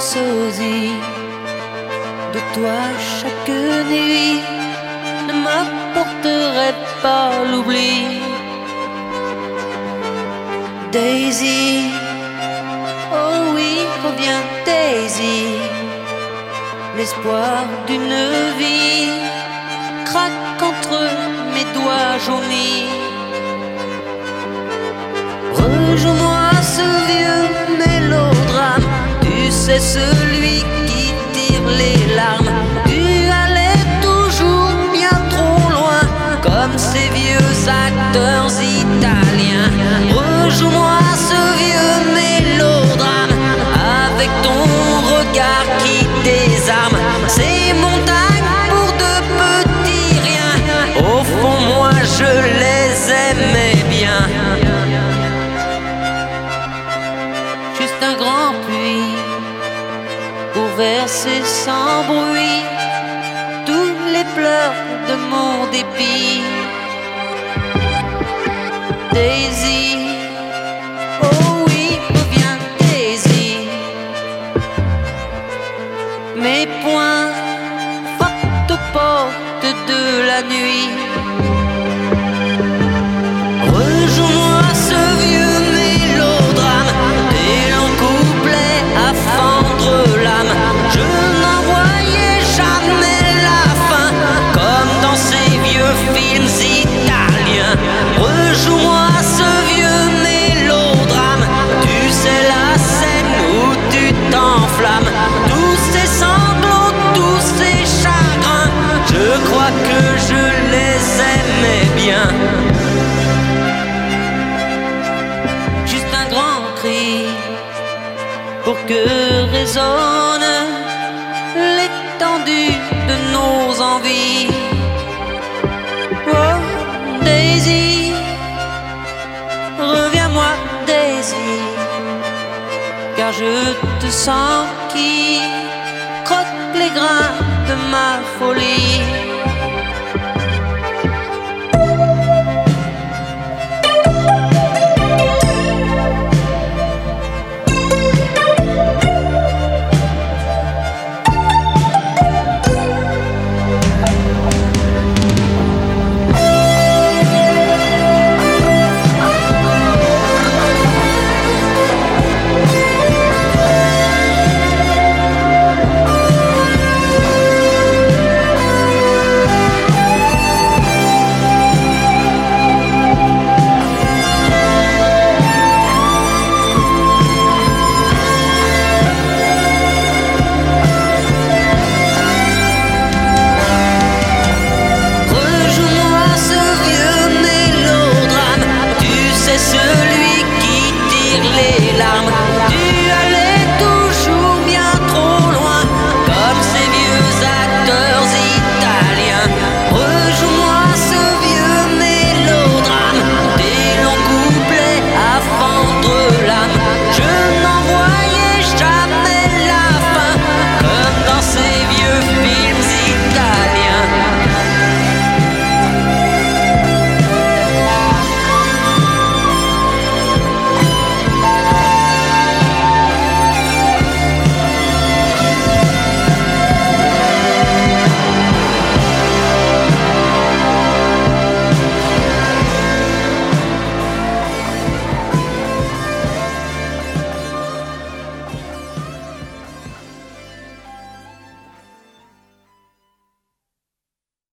sosie de toi chaque nuit ne m'apporterait pas l'oubli. Daisy, oh oui, reviens Daisy, l'espoir d'une vie craque entre mes doigts jaunis. Rejoue-moi ce vieux mélodrame, tu sais celui qui tire les larmes. Tu allais toujours bien trop loin, comme ces vieux acteurs italiens. Rejoue-moi ce vieux mélodrame, avec ton regard qui désarme ces montagnes pour de petits riens. Au fond moi je les aimais bien. Juste un grand puits pour verser sans bruit tous les pleurs de mon dépit. Daisy, oh oui, reviens Daisy, mes poings frappent aux portes de la nuit. Rejoue-moi ce vieux mélodrame, des longs couplets à fendre l'âme. Je n'en voyais jamais la fin, comme dans ces vieux films italiens. Rejoue-moi ce vieux mélodrame, tu sais la scène où tu t'enflammes. Tous ces sanglots, tous ces chagrins, je crois que je les aimais bien. Juste un grand cri pour que résonne l'étendue de nos envies. Oh Daisy, reviens-moi Daisy, car je te sens qui croque les grains de ma folie. Celui qui tire les larmes.